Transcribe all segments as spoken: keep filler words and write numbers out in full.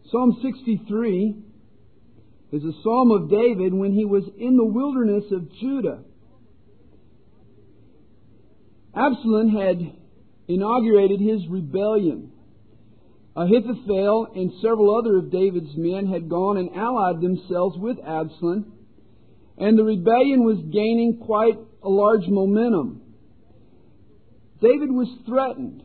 Psalm sixty-three is a psalm of David when he was in the wilderness of Judah. Absalom had inaugurated his rebellion. Ahithophel and several other of David's men had gone and allied themselves with Absalom, and the rebellion was gaining quite a large momentum. David was threatened.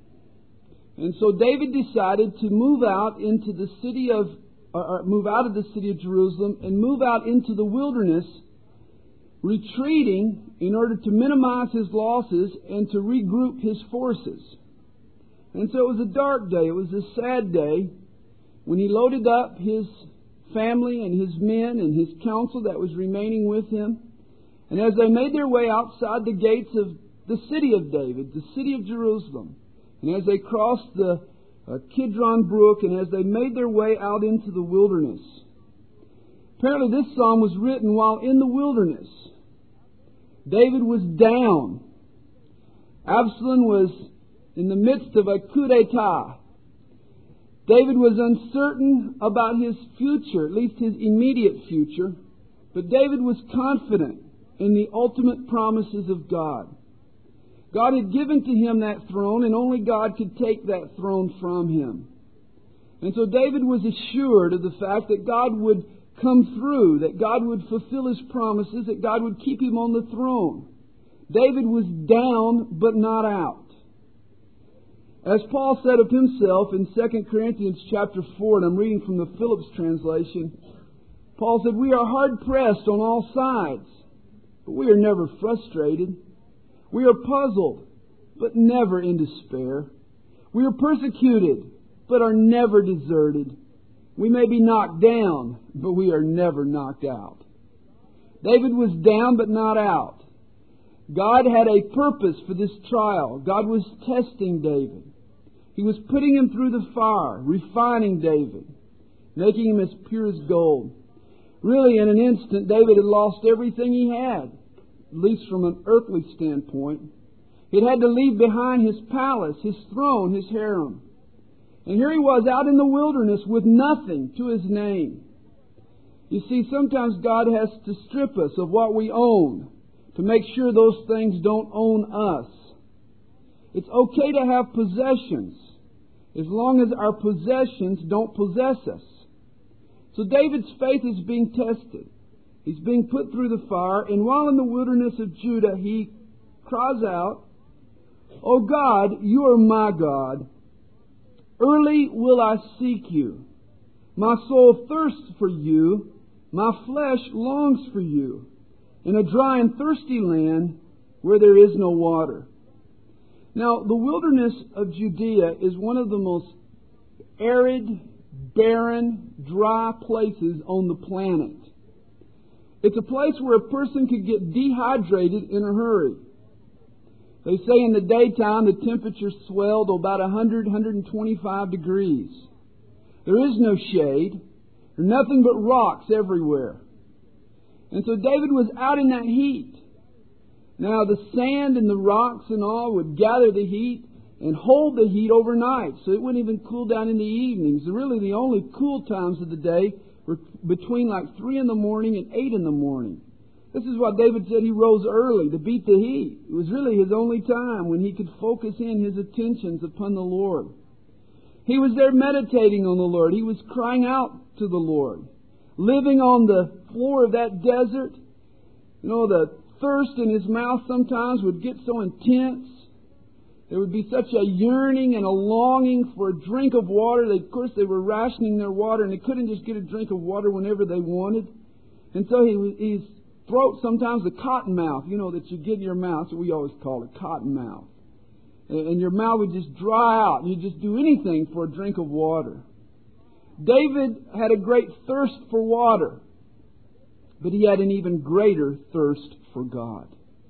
And so David decided to move out into the city of, or move out of the city of Jerusalem and move out into the wilderness, retreating in order to minimize his losses and to regroup his forces. And so it was a dark day. It was a sad day when he loaded up his family and his men and his council that was remaining with him. And as they made their way outside the gates of the city of David, the city of Jerusalem, and as they crossed the uh, Kidron Brook, and as they made their way out into the wilderness. Apparently this psalm was written while in the wilderness. David was down. Absalom was in the midst of a coup d'etat. David was uncertain about his future, at least his immediate future. But David was confident in the ultimate promises of God. God had given to him that throne, and only God could take that throne from him. And so David was assured of the fact that God would come through, that God would fulfill His promises, that God would keep him on the throne. David was down, but not out. As Paul said of himself in Second Corinthians chapter four, and I'm reading from the Phillips translation, Paul said, "We are hard-pressed on all sides, but we are never frustrated. We are puzzled, but never in despair. We are persecuted, but are never deserted. We may be knocked down, but we are never knocked out." David was down, but not out. God had a purpose for this trial. God was testing David. He was putting him through the fire, refining David, making him as pure as gold. Really, in an instant, David had lost everything he had, at least from an earthly standpoint. He had to leave behind his palace, his throne, his harem. And here he was out in the wilderness with nothing to his name. You see, sometimes God has to strip us of what we own to make sure those things don't own us. It's okay to have possessions as long as our possessions don't possess us. So David's faith is being tested. He's being put through the fire, and while in the wilderness of Judah, he cries out, "O God, you are my God. Early will I seek you. My soul thirsts for you. My flesh longs for you in a dry and thirsty land where there is no water." Now, the wilderness of Judea is one of the most arid, barren, dry places on the planet. It's a place where a person could get dehydrated in a hurry. They say in the daytime the temperature swelled to about one hundred, one hundred twenty-five degrees. There is no shade. There's nothing but rocks everywhere. And so David was out in that heat. Now the sand and the rocks and all would gather the heat and hold the heat overnight, so it wouldn't even cool down in the evenings. Really, the only cool times of the day were between like three in the morning and eight in the morning. This is why David said he rose early to beat the heat. It was really his only time when he could focus in his attentions upon the Lord. He was there meditating on the Lord. He was crying out to the Lord. Living on the floor of that desert, you know, the thirst in his mouth sometimes would get so intense. There would be such a yearning and a longing for a drink of water. They, of course, they were rationing their water, and they couldn't just get a drink of water whenever they wanted. And so he, his throat sometimes, the cotton mouth, you know, that you get in your mouth, so we always call it cotton mouth. And, and your mouth would just dry out, and you'd just do anything for a drink of water. David had a great thirst for water, but he had an even greater thirst for God.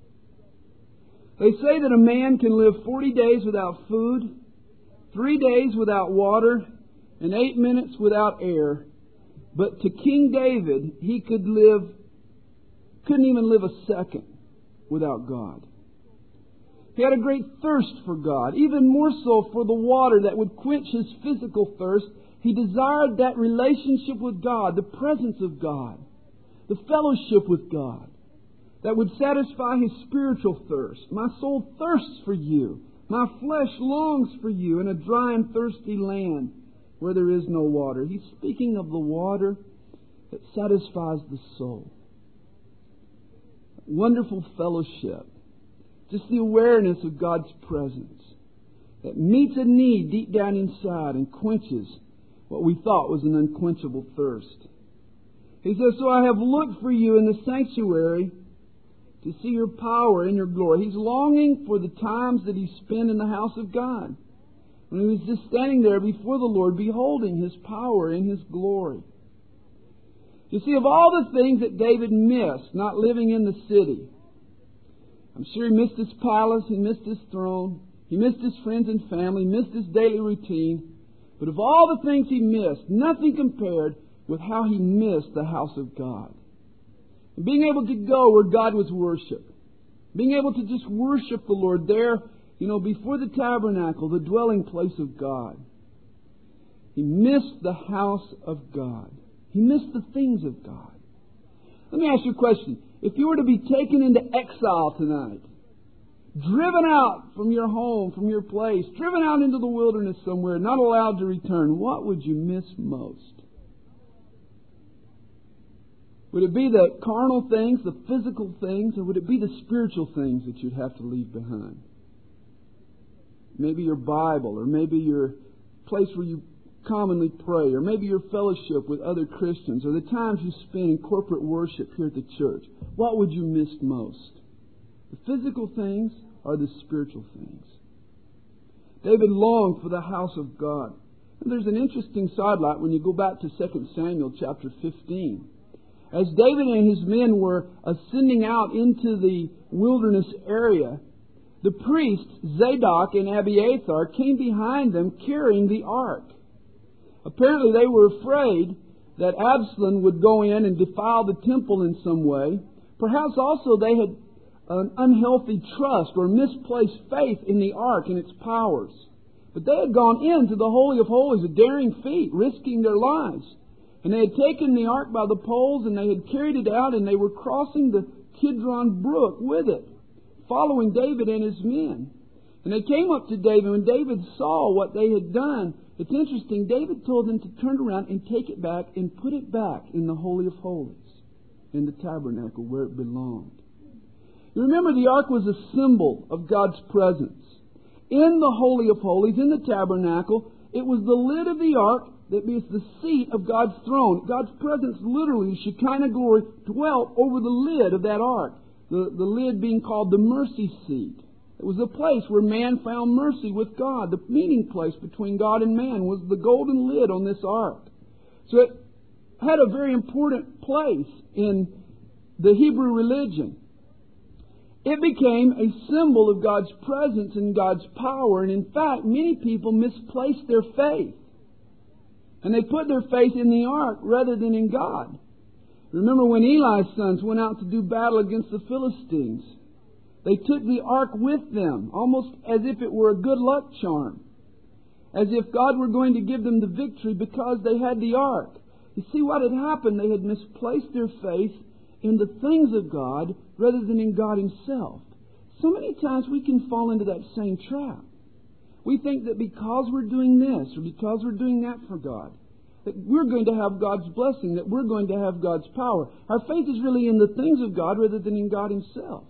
They say that a man can live forty days without food, three days without water, and eight minutes without air. But to King David, he could live, couldn't even live a second without God. He had a great thirst for God, even more so for the water that would quench his physical thirst. He desired that relationship with God, the presence of God, the fellowship with God, that would satisfy his spiritual thirst. My soul thirsts for you. My flesh longs for you in a dry and thirsty land where there is no water. He's speaking of the water that satisfies the soul. Wonderful fellowship. Just the awareness of God's presence that meets a need deep down inside and quenches what we thought was an unquenchable thirst. He says, so I have looked for you in the sanctuary to see your power and your glory. He's longing for the times that he spent in the house of God, when he was just standing there before the Lord, beholding his power and his glory. You see, of all the things that David missed, not living in the city, I'm sure he missed his palace, he missed his throne, he missed his friends and family, missed his daily routine. But of all the things he missed, nothing compared with how he missed the house of God. And being able to go where God was worshipped. Being able to just worship the Lord there, you know, before the tabernacle, the dwelling place of God. He missed the house of God. He missed the things of God. Let me ask you a question. If you were to be taken into exile tonight, driven out from your home, from your place, driven out into the wilderness somewhere, not allowed to return, what would you miss most? Would it be the carnal things, the physical things, or would it be the spiritual things that you'd have to leave behind? Maybe your Bible, or maybe your place where you commonly pray, or maybe your fellowship with other Christians, or the times you spend in corporate worship here at the church. What would you miss most? The physical things or the spiritual things? David longed for the house of God. And there's an interesting sidelight when you go back to Second Samuel chapter fifteen. As David and his men were ascending out into the wilderness area, the priests Zadok and Abiathar came behind them carrying the ark. Apparently they were afraid that Absalom would go in and defile the temple in some way. Perhaps also they had an unhealthy trust or misplaced faith in the ark and its powers. But they had gone into the Holy of Holies, a daring feat, risking their lives. And they had taken the ark by the poles and they had carried it out and they were crossing the Kidron Brook with it, following David and his men. And they came up to David. When David saw what they had done, it's interesting, David told them to turn around and take it back and put it back in the Holy of Holies, in the tabernacle where it belonged. You remember, the ark was a symbol of God's presence. In the Holy of Holies, in the tabernacle, it was the lid of the ark that is the seat of God's throne. God's presence, literally, Shekinah glory, dwelt over the lid of that ark. The, the lid being called the mercy seat. It was a place where man found mercy with God. The meeting place between God and man was the golden lid on this ark. So it had a very important place in the Hebrew religion. It became a symbol of God's presence and God's power. And in fact, many people misplaced their faith. And they put their faith in the ark rather than in God. Remember when Eli's sons went out to do battle against the Philistines? They took the ark with them, almost as if it were a good luck charm. As if God were going to give them the victory because they had the ark. You see what had happened? They had misplaced their faith in the things of God rather than in God Himself. So many times we can fall into that same trap. We think that because we're doing this or because we're doing that for God, that we're going to have God's blessing, that we're going to have God's power. Our faith is really in the things of God rather than in God Himself.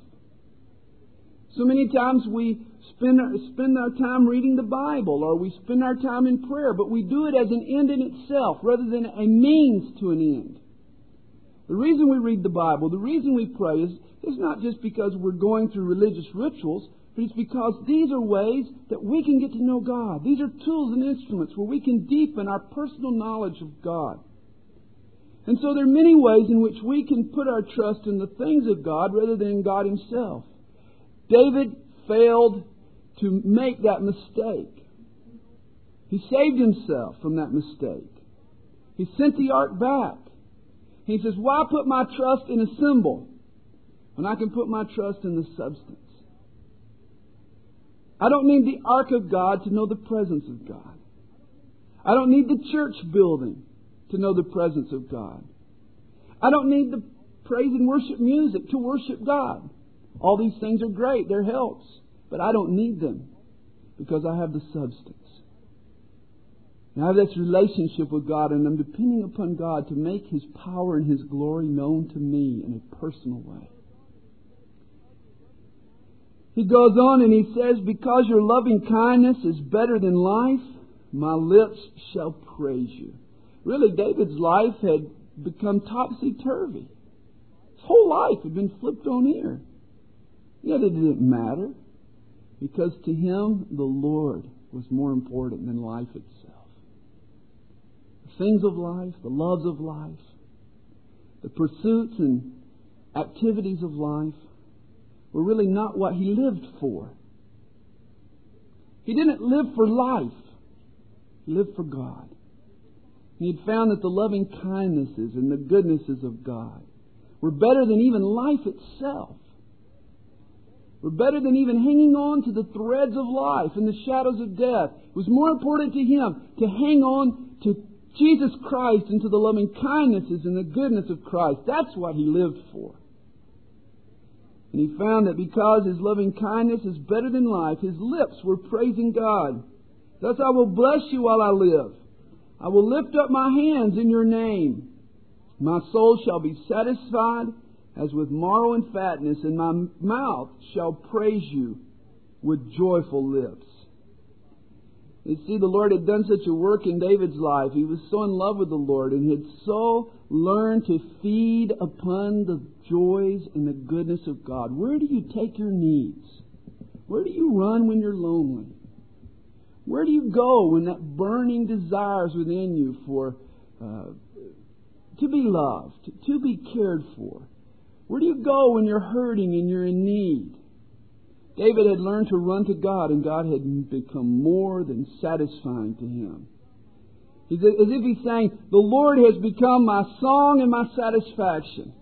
So many times we spend our, spend our time reading the Bible or we spend our time in prayer, but we do it as an end in itself rather than a means to an end. The reason we read the Bible, the reason we pray is, is not just because we're going through religious rituals, but it's because these are ways that we can get to know God. These are tools and instruments where we can deepen our personal knowledge of God. And so there are many ways in which we can put our trust in the things of God rather than in God Himself. David failed to make that mistake. He saved himself from that mistake. He sent the ark back. He says, why put my trust in a symbol when I can put my trust in the substance? I don't need the ark of God to know the presence of God. I don't need the church building to know the presence of God. I don't need the praise and worship music to worship God. All these things are great. They're helps. But I don't need them because I have the substance. And I have this relationship with God, and I'm depending upon God to make His power and His glory known to me in a personal way. He goes on and he says, because your loving kindness is better than life, my lips shall praise you. Really, David's life had become topsy-turvy. His whole life had been flipped on ear. Yet it didn't matter, because to him the Lord was more important than life itself. The things of life, the loves of life, the pursuits and activities of life were really not what he lived for. He didn't live for life. He lived for God. He had found that the loving kindnesses and the goodnesses of God were better than even life itself. Were better than even hanging on to the threads of life and the shadows of death. It was more important to him to hang on to Jesus Christ and to the loving kindnesses and the goodness of Christ. That's what he lived for. And he found that because his loving kindness is better than life, his lips were praising God. Thus I will bless you while I live. I will lift up my hands in your name. My soul shall be satisfied as with marrow and fatness, and my mouth shall praise you with joyful lips. You see, the Lord had done such a work in David's life. He was so in love with the Lord, and he had so learned to feed upon the joys and the goodness of God. Where do you take your needs? Where do you run when you're lonely? Where do you go when that burning desire is within you for uh, to be loved, to be cared for? Where do you go when you're hurting and you're in need? David had learned to run to God, and God had become more than satisfying to him. He's as if he's saying, the Lord has become my song and my satisfaction.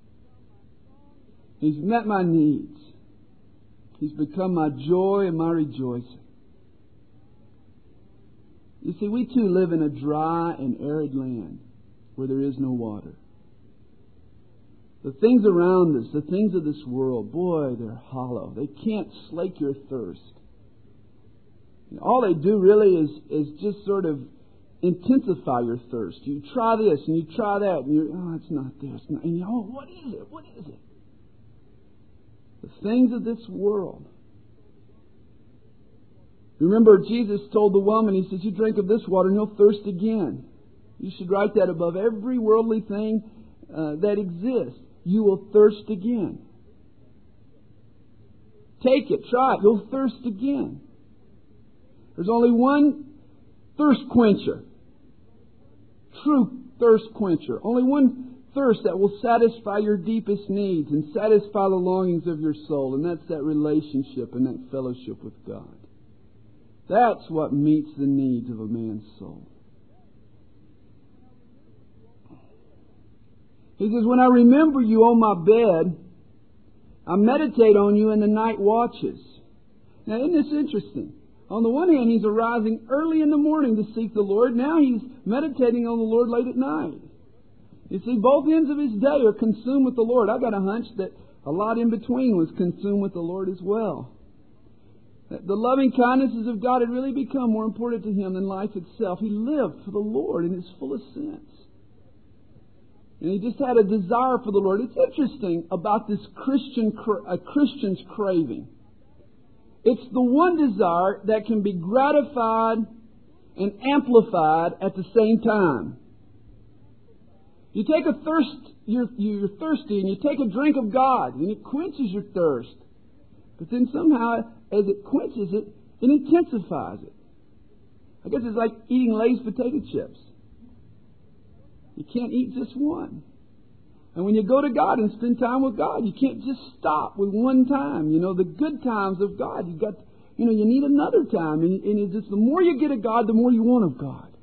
He's met my needs. He's become my joy and my rejoicing. You see, we too live in a dry and arid land where there is no water. The things around us, the things of this world, boy, they're hollow. They can't slake your thirst. And all they do really is, is just sort of intensify your thirst. You try this and you try that, and you're, oh, it's not there. It's not, and you, oh, what is it? What is it? The things of this world. Remember, Jesus told the woman, He says, you drink of this water and you'll thirst again. You should write that above every worldly thing uh, that exists. You will thirst again. Take it, try it, you'll thirst again. There's only one thirst quencher. True thirst quencher. Only one thirst that will satisfy your deepest needs and satisfy the longings of your soul. And that's that relationship and that fellowship with God. That's what meets the needs of a man's soul. He says, when I remember you on my bed, I meditate on you in the night watches. Now, isn't this interesting? On the one hand, he's arising early in the morning to seek the Lord. Now he's meditating on the Lord late at night. You see, both ends of his day are consumed with the Lord. I got a hunch that a lot in between was consumed with the Lord as well. The loving kindnesses of God had really become more important to him than life itself. He lived for the Lord in his fullest sense. And he just had a desire for the Lord. It's interesting about this Christian, a Christian's craving. It's the one desire that can be gratified and amplified at the same time. You take a thirst, you're, you're thirsty, and you take a drink of God, and it quenches your thirst. But then somehow, as it quenches it, it intensifies it. I guess it's like eating Lay's potato chips. You can't eat just one. And when you go to God and spend time with God, you can't just stop with one time. You know, the good times of God, you got, you know, you need another time. And, and it's just the more you get of God, the more you want of God.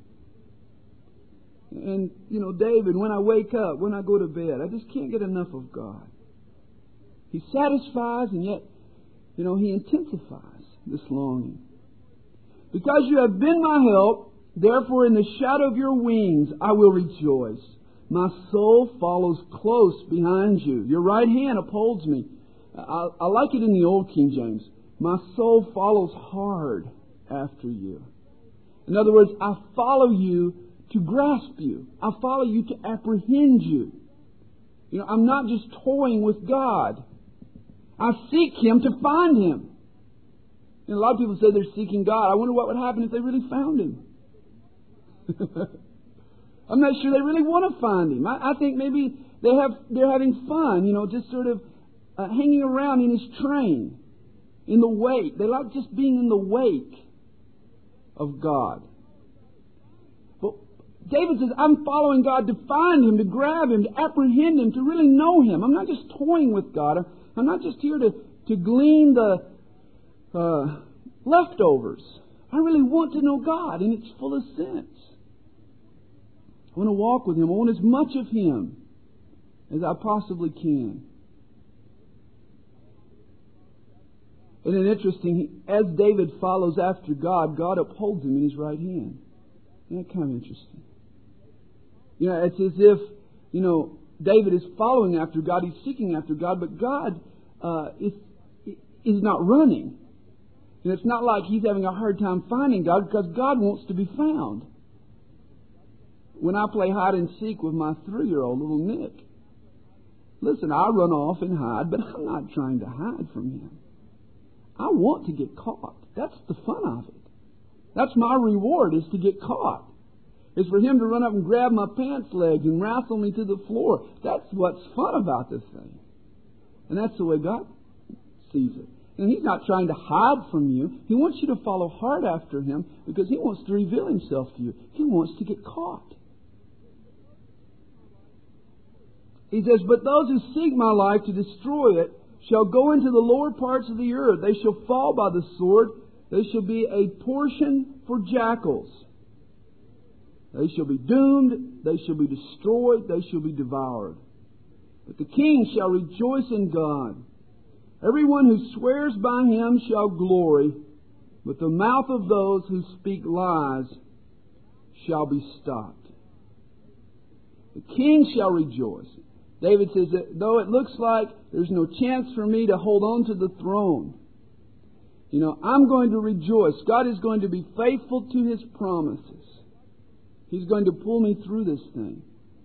And, you know, David, when I wake up, when I go to bed, I just can't get enough of God. He satisfies, and yet, you know, He intensifies this longing. Because you have been my help, Therefore in the shadow of your wings I will rejoice. My soul follows close behind you. Your right hand upholds me. I, I like it in the Old King James. My soul follows hard after you. In other words, I follow you to grasp you. I follow you to apprehend you. You know, I'm not just toying with God. I seek Him to find Him. And a lot of people say they're seeking God. I wonder what would happen if they really found Him. I'm not sure they really want to find Him. I, I think maybe they have, they're having fun, you know, just sort of uh, hanging around in His train, in the wake. They like just being in the wake of God. But David says, I'm following God to find Him, to grab Him, to apprehend Him, to really know Him. I'm not just toying with God. I'm not just here to, to glean the uh, leftovers. I really want to know God in its fullest sense. I want to walk with Him. I want as much of Him as I possibly can. And it's interesting, as David follows after God, God upholds him in His right hand. Isn't that kind of interesting? You know, it's as if, you know, David is following after God, he's seeking after God, but God uh, is, is not running. And it's not like he's having a hard time finding God, because God wants to be found. When I play hide and seek with my three-year-old little Nick, listen, I run off and hide, but I'm not trying to hide from him. I want to get caught. That's the fun of it. That's my reward, is to get caught. It's for him to run up and grab my pants legs and wrestle me to the floor. That's what's fun about this thing. And that's the way God sees it. And He's not trying to hide from you. He wants you to follow hard after Him because He wants to reveal Himself to you. He wants to get caught. He says, but those who seek my life to destroy it shall go into the lower parts of the earth. They shall fall by the sword. They shall be a portion for jackals. They shall be doomed. They shall be destroyed. They shall be devoured. But the king shall rejoice in God. Everyone who swears by Him shall glory. But the mouth of those who speak lies shall be stopped. The king shall rejoice. David says that though it looks like there's no chance for me to hold on to the throne, you know, I'm going to rejoice. God is going to be faithful to His promises. He's going to pull me through this thing.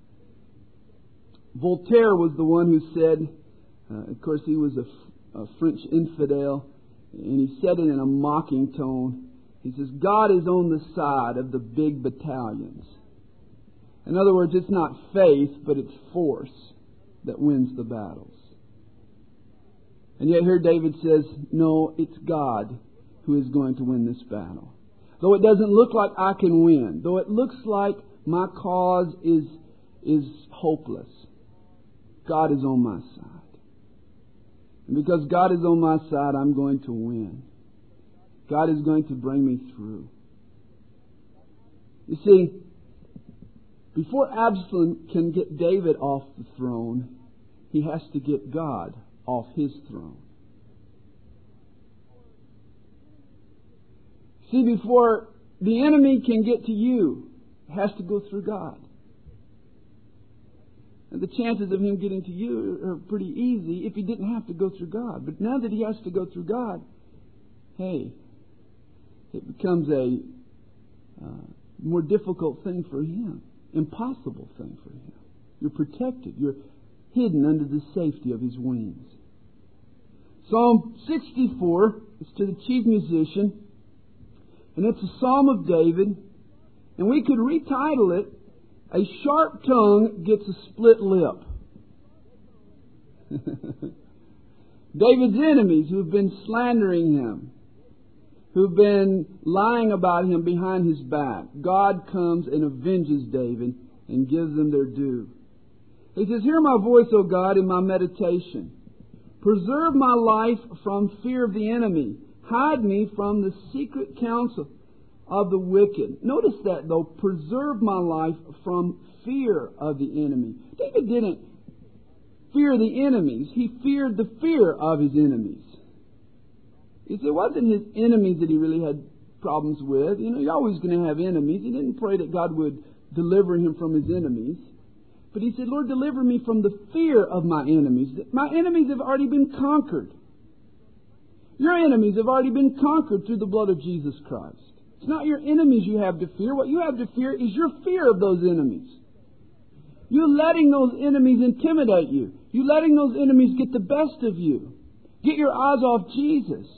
Voltaire was the one who said, uh, of course he was a, a French infidel, and he said it in a mocking tone. He says, God is on the side of the big battalions. In other words, it's not faith, but it's force that wins the battles. And yet here David says, no, it's God who is going to win this battle. Though it doesn't look like I can win, though it looks like my cause is, is hopeless, God is on my side. And because God is on my side, I'm going to win. God is going to bring me through. You see, before Absalom can get David off the throne, he has to get God off his throne. See, before the enemy can get to you, it has to go through God. And the chances of him getting to you are pretty easy if he didn't have to go through God. But now that he has to go through God, hey, it becomes a uh, more difficult thing for him. Impossible thing for him. You're protected. You're hidden under the safety of His wings. Psalm sixty-four is to the chief musician, and it's a psalm of David, and we could retitle it, A Sharp Tongue Gets a Split Lip. David's enemies who have been slandering him, who've been lying about him behind his back, God comes and avenges David and gives them their due. He says, hear my voice, O God, in my meditation. Preserve my life from fear of the enemy. Hide me from the secret counsel of the wicked. Notice that, though. Preserve my life from fear of the enemy. David didn't fear the enemies. He feared the fear of his enemies. It wasn't his enemies that he really had problems with. You know, you're always going to have enemies. He didn't pray that God would deliver him from his enemies. But he said, Lord, deliver me from the fear of my enemies. My enemies have already been conquered. Your enemies have already been conquered through the blood of Jesus Christ. It's not your enemies you have to fear. What you have to fear is your fear of those enemies. You letting those enemies intimidate you. You letting those enemies get the best of you. Get your eyes off Jesus.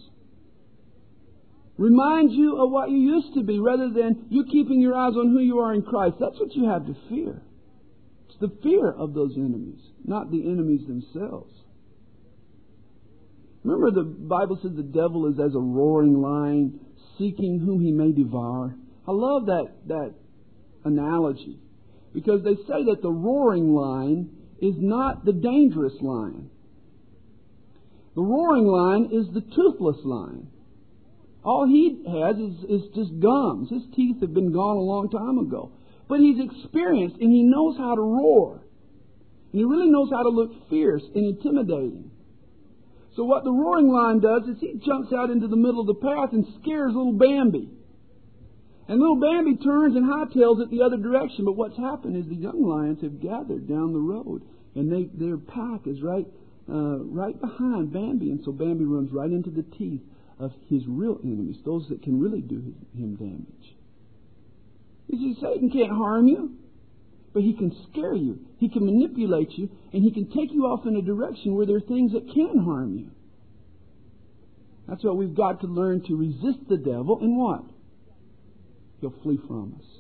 Remind you of what you used to be rather than you keeping your eyes on who you are in Christ. That's what you have to fear. It's the fear of those enemies, not the enemies themselves. Remember the Bible says the devil is as a roaring lion seeking whom he may devour. I love that, that analogy because they say that the roaring lion is not the dangerous lion. The roaring lion is the toothless lion. All he has is, is just gums. His teeth have been gone a long time ago. But he's experienced and he knows how to roar. And he really knows how to look fierce and intimidating. So what the roaring lion does is he jumps out into the middle of the path and scares little Bambi. And little Bambi turns and hightails it the other direction. But what's happened is the young lions have gathered down the road. And they, their pack is right, uh, right behind Bambi. And so Bambi runs right into the teeth of his real enemies, those that can really do him damage. You see, Satan can't harm you, but he can scare you. He can manipulate you, and he can take you off in a direction where there are things that can harm you. That's why we've got to learn to resist the devil, and what? He'll flee from us.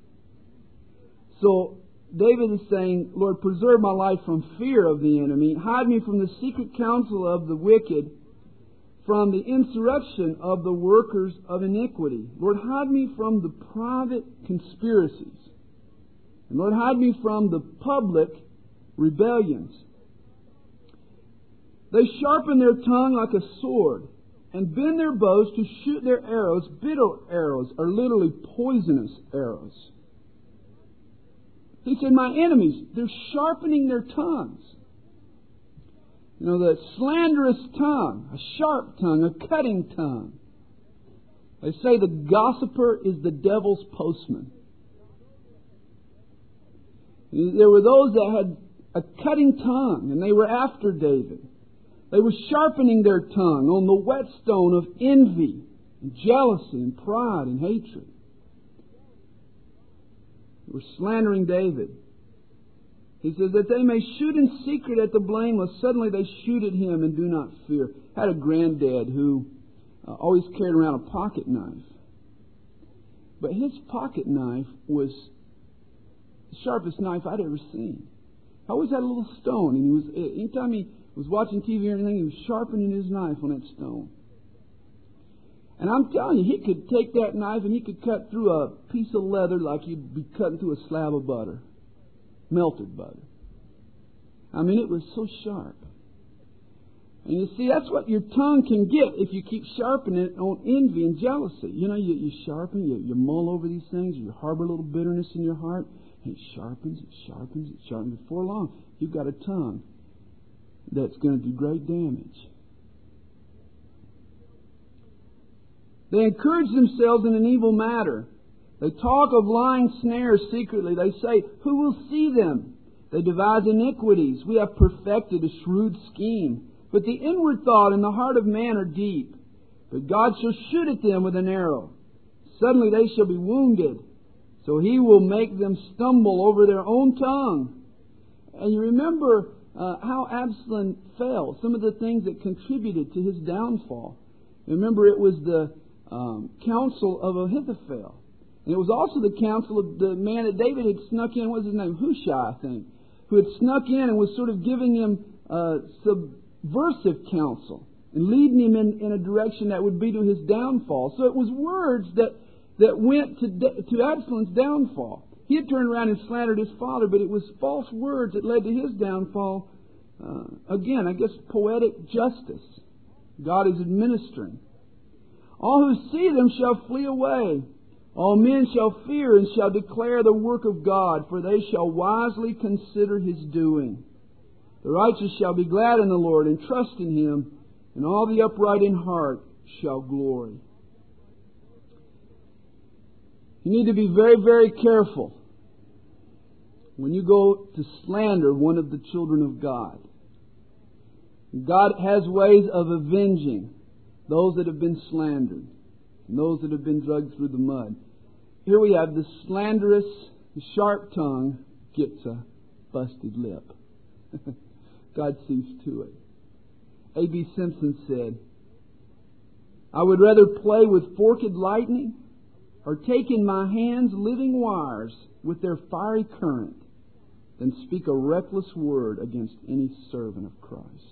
So, David is saying, Lord, preserve my life from fear of the enemy. Hide me from the secret counsel of the wicked, from the insurrection of the workers of iniquity. Lord, hide me from the private conspiracies. And Lord, hide me from the public rebellions. They sharpen their tongue like a sword and bend their bows to shoot their arrows. Bitter arrows are literally poisonous arrows. He said, my enemies, they're sharpening their tongues. You know, the slanderous tongue, a sharp tongue, a cutting tongue. They say the gossiper is the devil's postman. There were those that had a cutting tongue, and they were after David. They were sharpening their tongue on the whetstone of envy, and jealousy, and pride, and hatred. They were slandering David. He says that they may shoot in secret at the blameless. Suddenly they shoot at him and do not fear. I had a granddad who uh, always carried around a pocket knife. But his pocket knife was the sharpest knife I'd ever seen. I always had a little stone. And he was, anytime he was watching T V or anything, he was sharpening his knife on that stone. And I'm telling you, he could take that knife and he could cut through a piece of leather like you'd be cutting through a slab of butter. Melted butter. I mean, it was so sharp. And you see, that's what your tongue can get if you keep sharpening it on envy and jealousy. You know, you, you sharpen, you, you mull over these things, you harbor a little bitterness in your heart, and it sharpens, it sharpens, it sharpens. Before long, you've got a tongue that's going to do great damage. They encourage themselves in an evil matter. They talk of lying snares secretly. They say, who will see them? They devise iniquities. We have perfected a shrewd scheme. But the inward thought and the heart of man are deep. But God shall shoot at them with an arrow. Suddenly they shall be wounded. So He will make them stumble over their own tongue. And you remember uh, how Absalom fell. Some of the things that contributed to his downfall. Remember, it was the um, counsel of Ahithophel. And it was also the counsel of the man that David had snuck in. What was his name? Hushai, I think. Who had snuck in and was sort of giving him uh, subversive counsel. And leading him in, in a direction that would be to his downfall. So it was words that, that went to, to Absalom's downfall. He had turned around and slandered his father, but it was false words that led to his downfall. Uh, again, I guess poetic justice. God is administering. All who see them shall flee away. All men shall fear and shall declare the work of God, for they shall wisely consider His doing. The righteous shall be glad in the Lord and trust in Him, and all the upright in heart shall glory. You need to be very, very careful when you go to slander one of the children of God. God has ways of avenging those that have been slandered and those that have been dragged through the mud. Here we have the slanderous, the sharp tongue gets a busted lip. God sees to it. A B Simpson said, I would rather play with forked lightning or take in my hands living wires with their fiery current than speak a reckless word against any servant of Christ.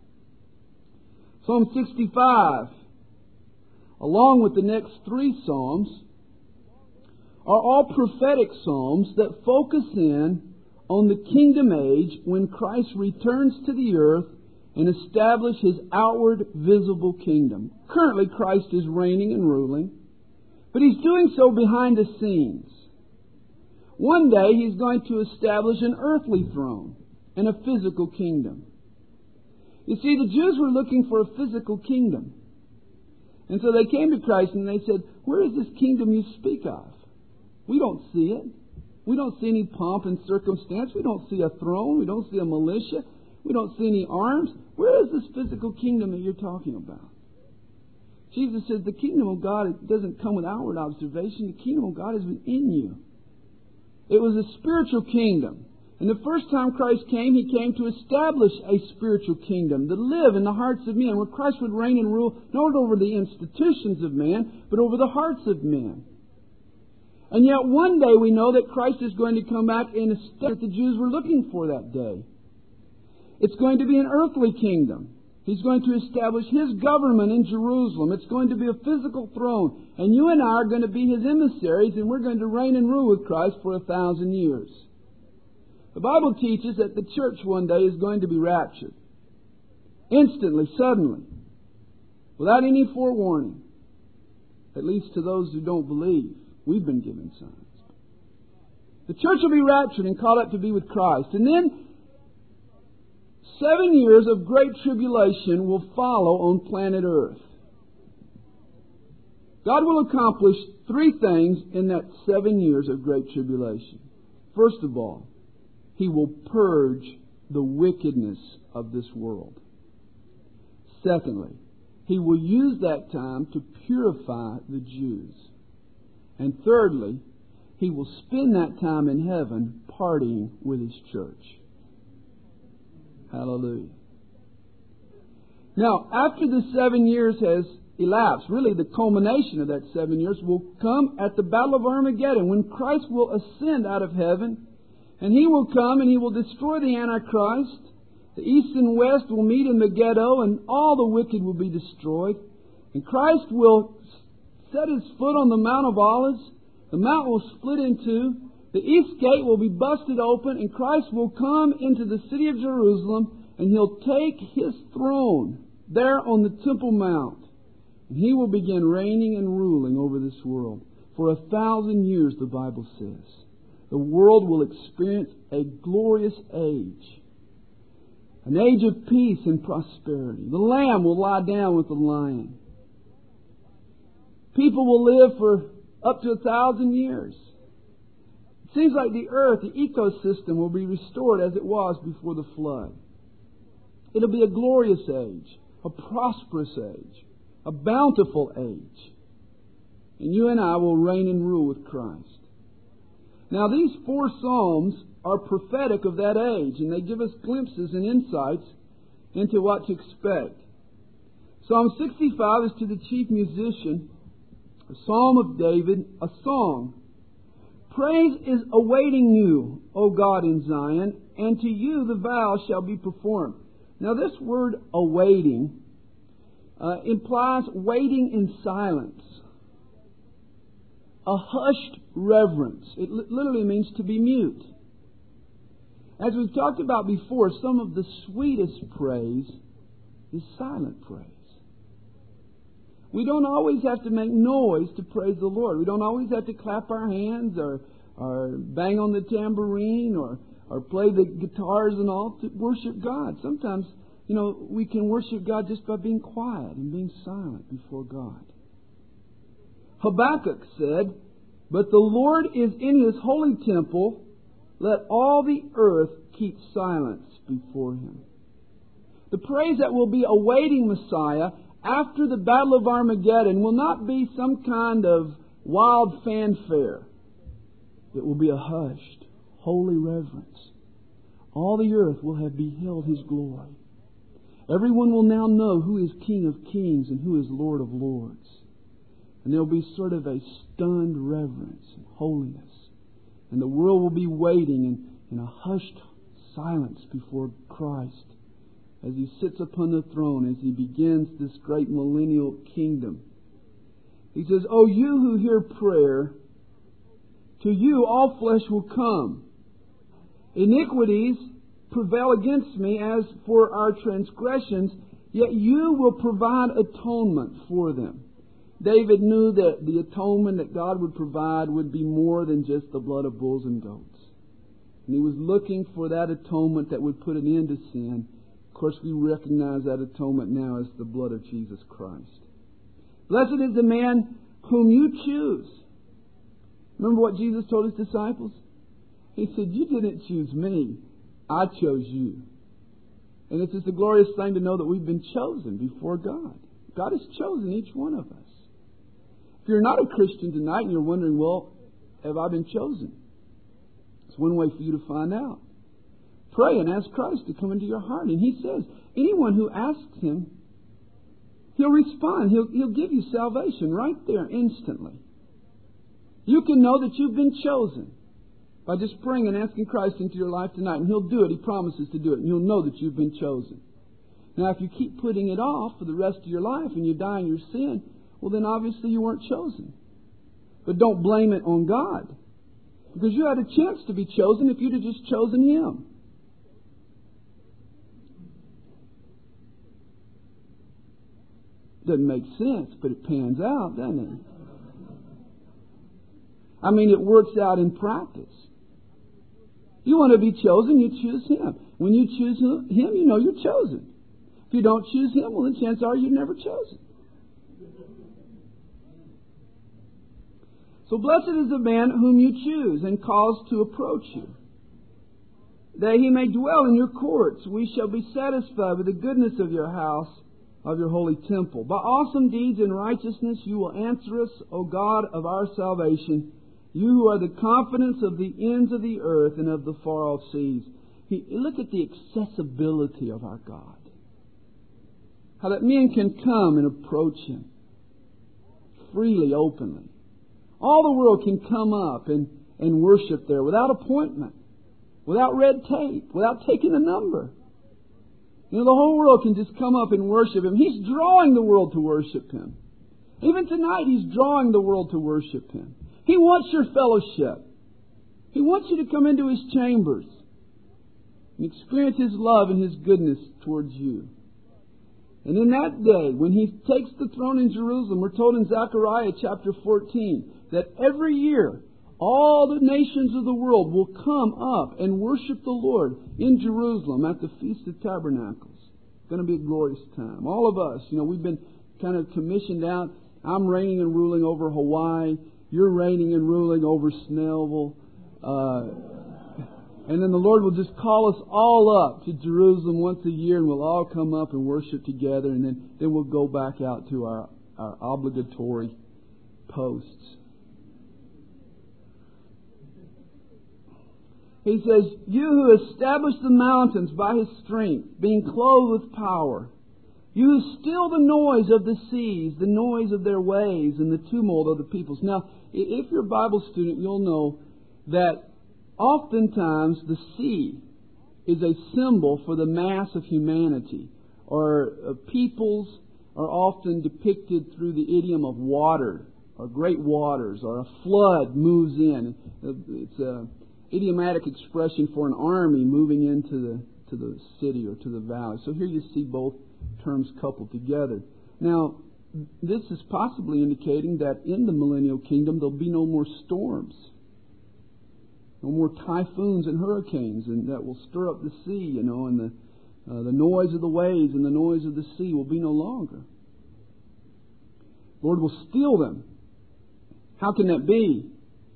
Psalm sixty-five, along with the next three Psalms, are all prophetic Psalms that focus in on the kingdom age when Christ returns to the earth and establishes His outward visible kingdom. Currently, Christ is reigning and ruling, but He's doing so behind the scenes. One day, He's going to establish an earthly throne and a physical kingdom. You see, the Jews were looking for a physical kingdom. And so they came to Christ and they said, where is this kingdom you speak of? We don't see it. We don't see any pomp and circumstance. We don't see a throne. We don't see a militia. We don't see any arms. Where is this physical kingdom that you're talking about? Jesus said the kingdom of God doesn't come with outward observation. The kingdom of God is within you. It was a spiritual kingdom. And the first time Christ came, He came to establish a spiritual kingdom to live in the hearts of men, where Christ would reign and rule not over the institutions of man, but over the hearts of men. And yet one day we know that Christ is going to come back and establish what the Jews were looking for that day. It's going to be an earthly kingdom. He's going to establish His government in Jerusalem. It's going to be a physical throne. And you and I are going to be His emissaries, and we're going to reign and rule with Christ for a thousand years. The Bible teaches that the church one day is going to be raptured. Instantly, suddenly, without any forewarning. At least to those who don't believe. We've been given signs. The church will be raptured and caught up to be with Christ. And then seven years of great tribulation will follow on planet Earth. God will accomplish three things in that seven years of great tribulation. First of all, He will purge the wickedness of this world. Secondly, He will use that time to purify the Jews. And thirdly, He will spend that time in heaven partying with His church. Hallelujah. Now, after the seven years has elapsed, really the culmination of that seven years will come at the Battle of Armageddon, when Christ will ascend out of heaven. And He will come and He will destroy the Antichrist. The east and west will meet in Megiddo, and all the wicked will be destroyed. And Christ will set His foot on the Mount of Olives. The mount will split in two. The east gate will be busted open, and Christ will come into the city of Jerusalem, and He'll take His throne there on the Temple Mount. And He will begin reigning and ruling over this world. For a thousand years, the Bible says. The world will experience a glorious age. An age of peace and prosperity. The lamb will lie down with the lion. People will live for up to a thousand years. It seems like the earth, the ecosystem, will be restored as it was before the flood. It'll be a glorious age. A prosperous age. A bountiful age. And you and I will reign and rule with Christ. Now, these four Psalms are prophetic of that age, and they give us glimpses and insights into what to expect. Psalm sixty-five is to the chief musician, a psalm of David, a song. Praise is awaiting you, O God in Zion, and to you the vow shall be performed. Now, this word awaiting uh, implies waiting in silence. A hushed reverence. It literally means to be mute. As we've talked about before, some of the sweetest praise is silent praise. We don't always have to make noise to praise the Lord. We don't always have to clap our hands or, or bang on the tambourine or, or play the guitars and all to worship God. Sometimes, you know, we can worship God just by being quiet and being silent before God. Habakkuk said, But the Lord is in His holy temple. Let all the earth keep silence before Him. The praise that will be awaiting Messiah after the Battle of Armageddon will not be some kind of wild fanfare. It will be a hushed, holy reverence. All the earth will have beheld His glory. Everyone will now know who is King of Kings and who is Lord of Lords. And there will be sort of a stunned reverence and holiness. And the world will be waiting in, in a hushed silence before Christ as He sits upon the throne, as He begins this great millennial kingdom. He says, "O you who hear prayer, to you all flesh will come. Iniquities prevail against me as for our transgressions, yet you will provide atonement for them." David knew that the atonement that God would provide would be more than just the blood of bulls and goats. And he was looking for that atonement that would put an end to sin. Of course, we recognize that atonement now as the blood of Jesus Christ. Blessed is the man whom you choose. Remember what Jesus told His disciples? He said, "You didn't choose me. I chose you." And it's just a glorious thing to know that we've been chosen before God. God has chosen each one of us. If you're not a Christian tonight and you're wondering, well, have I been chosen? It's one way for you to find out. Pray and ask Christ to come into your heart. And He says, anyone who asks Him, He'll respond. He'll, he'll give you salvation right there, instantly. You can know that you've been chosen by just praying and asking Christ into your life tonight. And He'll do it. He promises to do it. And you'll know that you've been chosen. Now, if you keep putting it off for the rest of your life and you die in your sin, well, then obviously you weren't chosen. But don't blame it on God. Because you had a chance to be chosen if you'd have just chosen Him. Doesn't make sense, but it pans out, doesn't it? I mean, it works out in practice. You want to be chosen, you choose Him. When you choose Him, you know you're chosen. If you don't choose Him, well, then chances are you're never chosen. So blessed is the man whom you choose and cause to approach you, that he may dwell in your courts. We shall be satisfied with the goodness of your house, of your holy temple. By awesome deeds and righteousness you will answer us, O God of our salvation, you who are the confidence of the ends of the earth and of the far-off seas. He, look at the accessibility of our God. How that men can come and approach Him freely, openly. All the world can come up and, and worship there without appointment, without red tape, without taking a number. You know, the whole world can just come up and worship Him. He's drawing the world to worship Him. Even tonight, He's drawing the world to worship Him. He wants your fellowship. He wants you to come into His chambers and experience His love and His goodness towards you. And in that day, when He takes the throne in Jerusalem, we're told in Zechariah chapter fourteen that every year all the nations of the world will come up and worship the Lord in Jerusalem at the Feast of Tabernacles. It's going to be a glorious time. All of us, you know, we've been kind of commissioned out. I'm reigning and ruling over Hawaii. You're reigning and ruling over Snellville. Uh, and then the Lord will just call us all up to Jerusalem once a year, and we'll all come up and worship together, and then, then we'll go back out to our, our obligatory posts. He says, you who established the mountains by His strength, being clothed with power. You who still the noise of the seas, the noise of their waves, and the tumult of the peoples. Now, if you're a Bible student, you'll know that oftentimes the sea is a symbol for the mass of humanity. Or uh, peoples are often depicted through the idiom of water, or great waters, or a flood moves in. It's a idiomatic expression for an army moving into the to the city or to the valley. So here you see both terms coupled together. Now, this is possibly indicating that in the millennial kingdom there'll be no more storms, no more typhoons and hurricanes, and that will stir up the sea, you know, and the uh, the noise of the waves and the noise of the sea will be no longer. The Lord will still them. How can that be?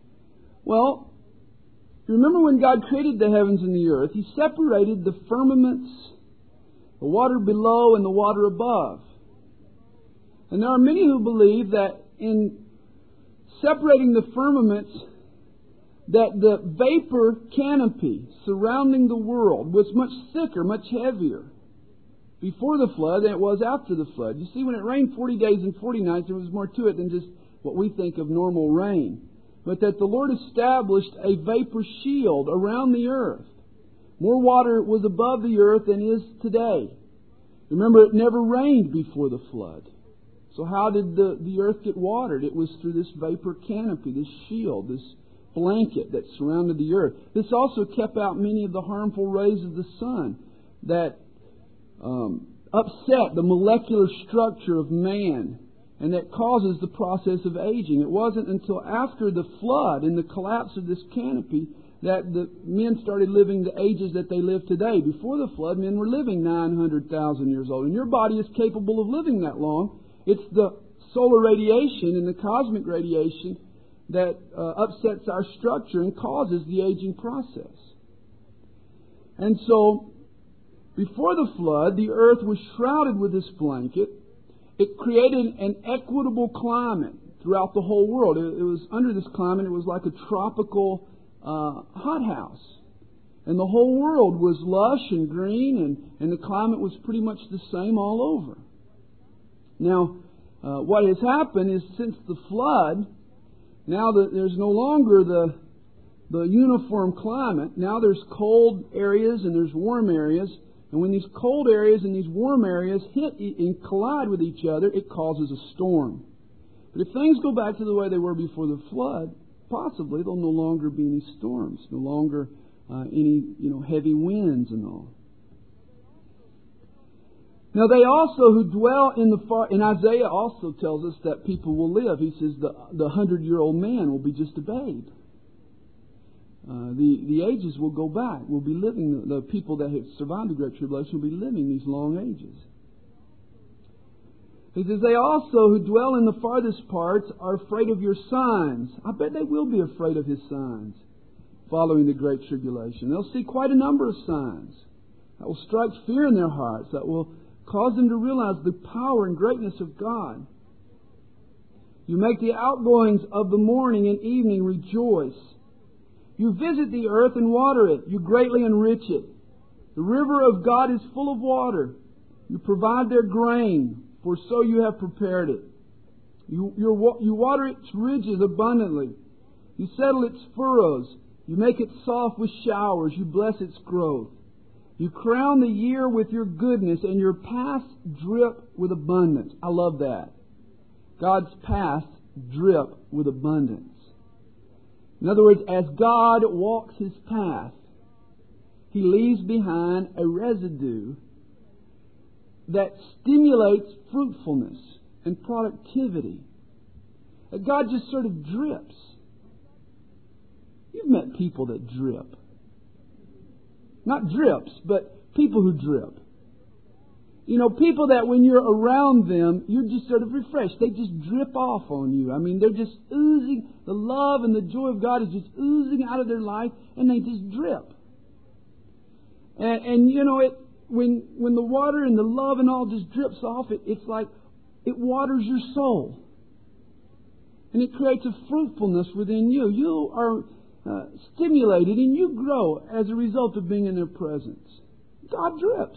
Well, you remember when God created the heavens and the earth, He separated the firmaments, the water below and the water above. And there are many who believe that in separating the firmaments, that the vapor canopy surrounding the world was much thicker, much heavier before the flood than it was after the flood. You see, when it rained forty days and forty nights, there was more to it than just what we think of normal rain. But that the Lord established a vapor shield around the earth. More water was above the earth than is today. Remember, it never rained before the flood. So how did the, the earth get watered? It was through this vapor canopy, this shield, this blanket that surrounded the earth. This also kept out many of the harmful rays of the sun that um, upset the molecular structure of man and that causes the process of aging. It wasn't until after the flood and the collapse of this canopy that the men started living the ages that they live today. Before the flood, men were living nine hundred thousand years old. And your body is capable of living that long. It's the solar radiation and the cosmic radiation that uh, upsets our structure and causes the aging process. And so, before the flood, the earth was shrouded with this blanket. It created an equitable climate throughout the whole world. It, it was under this climate, it was like a tropical uh, hothouse. And the whole world was lush and green, and, and the climate was pretty much the same all over. Now, uh, what has happened is since the flood, now that there's no longer the the uniform climate, now there's cold areas and there's warm areas. And when these cold areas and these warm areas hit and collide with each other, it causes a storm. But if things go back to the way they were before the flood, possibly there'll no longer be any storms, no longer uh, any you know heavy winds and all. Now they also who dwell in the far, and Isaiah also tells us that people will live. He says the the hundred-year-old man will be just a babe. Uh, the, the ages will go back. We'll be living, the, the people that have survived the Great Tribulation will be living these long ages. He says, they also who dwell in the farthest parts are afraid of your signs. I bet they will be afraid of His signs following the Great Tribulation. They'll see quite a number of signs that will strike fear in their hearts, that will cause them to realize the power and greatness of God. You make the outgoings of the morning and evening rejoice. You visit the earth and water it. You greatly enrich it. The river of God is full of water. You provide their grain, for so you have prepared it. You, you, you water its ridges abundantly. You settle its furrows. You make it soft with showers. You bless its growth. You crown the year with your goodness, and your paths drip with abundance. I love that. God's paths drip with abundance. In other words, as God walks His path, He leaves behind a residue that stimulates fruitfulness and productivity. That God just sort of drips. You've met people that drip. Not drips, but people who drip. You know, people that when you're around them, you're just sort of refreshed. They just drip off on you. I mean, they're just oozing. The love and the joy of God is just oozing out of their life, and they just drip. And, and you know, it when when the water and the love and all just drips off, it, it's like it waters your soul. And it creates a fruitfulness within you. You are uh, stimulated and you grow as a result of being in their presence. God drips.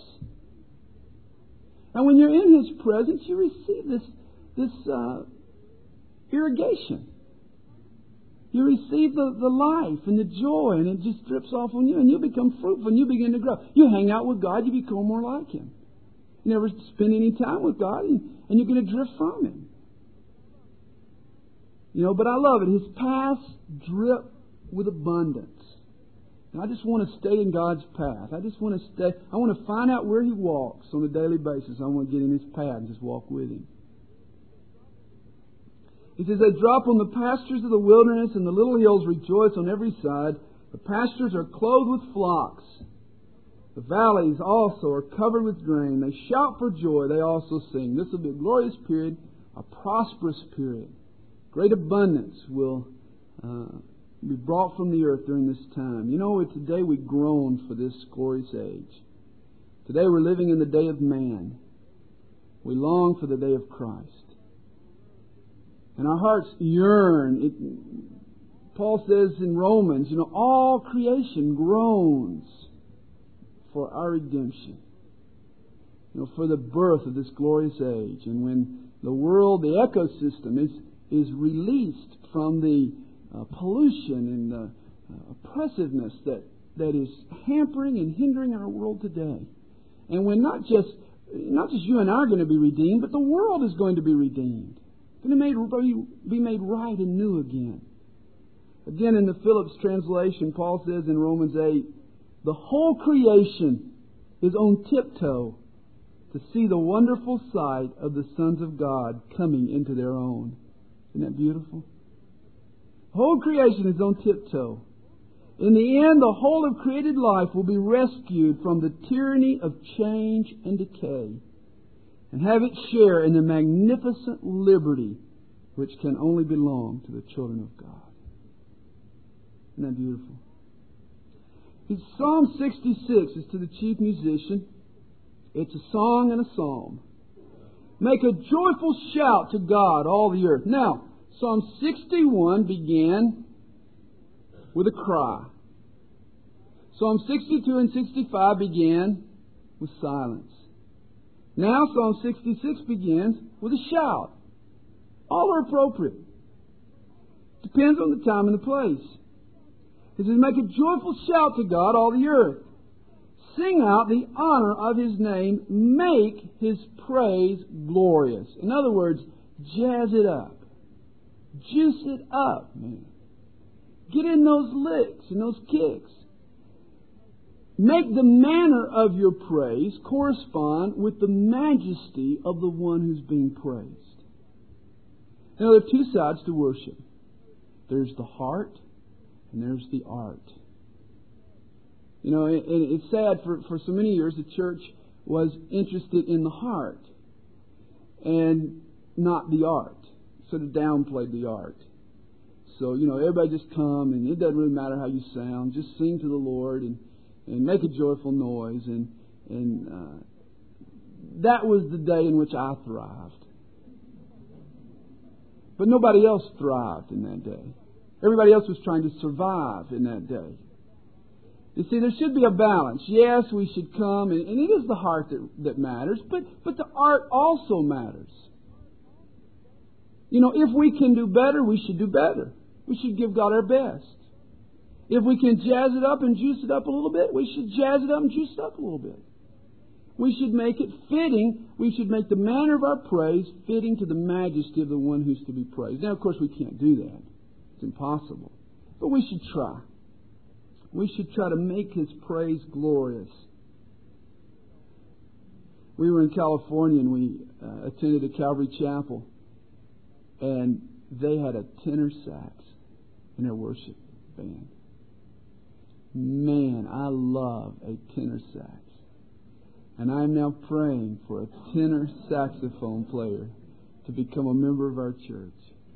And when you're in His presence, you receive this this uh, irrigation. You receive the, the life and the joy, and it just drips off on you, and you become fruitful, and you begin to grow. You hang out with God, you become more like Him. You never spend any time with God, and, and you're going to drift from Him. You know, but I love it. His paths drip with abundance. And I just want to stay in God's path. I just want to stay. I want to find out where He walks on a daily basis. I want to get in His path and just walk with Him. He says, they drop on the pastures of the wilderness, and the little hills rejoice on every side. The pastures are clothed with flocks. The valleys also are covered with grain. They shout for joy. They also sing. This will be a glorious period, a prosperous period. Great abundance will uh, be brought from the earth during this time. You know, today we groan for this glorious age. Today we're living in the day of man. We long for the day of Christ. And our hearts yearn. It, Paul says in Romans, you know, all creation groans for our redemption. You know, for the birth of this glorious age. And when the world, the ecosystem is, is released from the uh, pollution and the uh, oppressiveness that, that is hampering and hindering our world today. And when not just, not just you and I are going to be redeemed, but the world is going to be redeemed. Going to be, be made right and new again. Again, in the Phillips translation, Paul says in Romans eight, the whole creation is on tiptoe to see the wonderful sight of the sons of God coming into their own. Isn't that beautiful? The whole creation is on tiptoe. In the end, the whole of created life will be rescued from the tyranny of change and decay and have its share in the magnificent liberty which can only belong to the children of God. Isn't that beautiful? Psalm sixty-six is to the chief musician. It's a song and a psalm. Make a joyful shout to God, all the earth. Now, Psalm sixty-one began with a cry. Psalm sixty-two and sixty-five began with silence. Now Psalm sixty-six begins with a shout. All are appropriate. Depends on the time and the place. It says, make a joyful shout to God, all the earth. Sing out the honor of His name. Make His praise glorious. In other words, jazz it up. Juice it up, man. Get in those licks and those kicks. Make the manner of your praise correspond with the majesty of the one who's being praised. Now, there are two sides to worship. There's the heart and there's the art. You know, and it's sad, for, for so many years the church was interested in the heart and not the art. Sort of downplayed the art. So, you know, everybody just come and it doesn't really matter how you sound. Just sing to the Lord and, and make a joyful noise. And, and uh, that was the day in which I thrived. But nobody else thrived in that day. Everybody else was trying to survive in that day. You see, there should be a balance. Yes, we should come, and, and it is the heart that, that matters, but, but the art also matters. You know, if we can do better, we should do better. We should give God our best. If we can jazz it up and juice it up a little bit, we should jazz it up and juice it up a little bit. We should make it fitting. We should make the manner of our praise fitting to the majesty of the one who's to be praised. Now, of course, we can't do that. It's impossible. But we should try. We should try to make His praise glorious. We were in California and we uh, attended a Calvary Chapel. And they had a tenor sax in their worship band. Man, I love a tenor sax. And I am now praying for a tenor saxophone player to become a member of our church.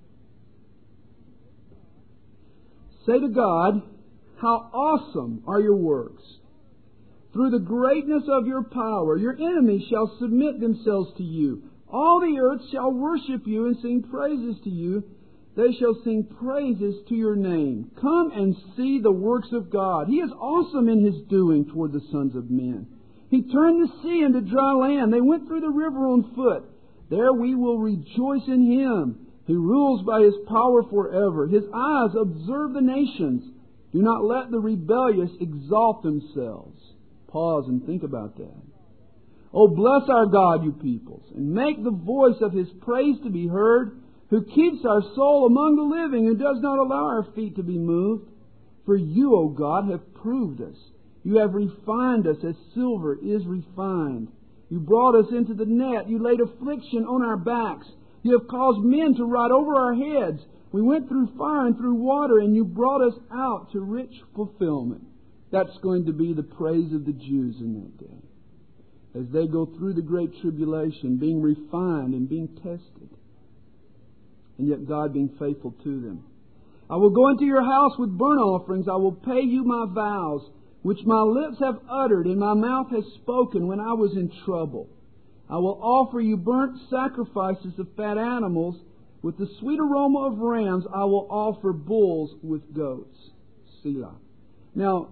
Say to God, how awesome are your works. Through the greatness of your power, your enemies shall submit themselves to you. All the earth shall worship you and sing praises to you. They shall sing praises to your name. Come and see the works of God. He is awesome in His doing toward the sons of men. He turned the sea into dry land. They went through the river on foot. There we will rejoice in Him. He rules by His power forever. His eyes observe the nations. Do not let the rebellious exalt themselves. Pause and think about that. Oh, bless our God, you peoples, and make the voice of His praise to be heard, who keeps our soul among the living, who does not allow our feet to be moved. For you, O God, have proved us. You have refined us as silver is refined. You brought us into the net. You laid affliction on our backs. You have caused men to ride over our heads. We went through fire and through water, and you brought us out to rich fulfillment. That's going to be the praise of the Jews in that day, as they go through the great tribulation, being refined and being tested, and yet God being faithful to them. I will go into your house with burnt offerings. I will pay you my vows, which my lips have uttered and my mouth has spoken when I was in trouble. I will offer you burnt sacrifices of fat animals. With the sweet aroma of rams, I will offer bulls with goats. Selah. Now,